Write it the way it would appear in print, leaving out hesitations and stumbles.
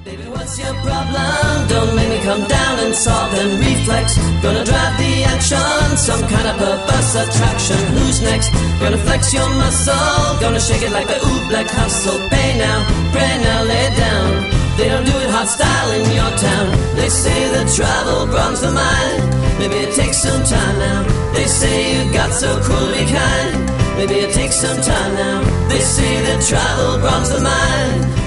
Baby, what's your problem? Don't make me come down and solve them. Reflex, gonna drive the action. Some kind of perverse attraction. Who's next? Gonna flex your muscle. Gonna shake it like the black hustle. Pay now, pray now, lay down. They don't do it hostile in your town. They say that travel broadens the mind. Maybe it takes some time now. They say you got so cool to be kind. Maybe it takes some time now. They say that travel broadens the mind.